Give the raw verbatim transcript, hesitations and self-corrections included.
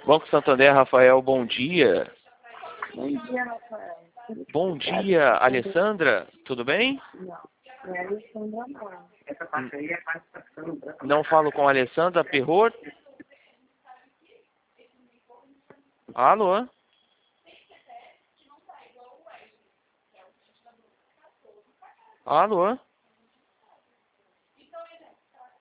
Banco Santander, Rafael, bom dia. Bom dia, Rafael. Bom dia, Alessandra, tudo bem? Não, não é Alessandra, não. Essa parte aí é participação. Não falo com a Alessandra Perrot? Alô? Alô?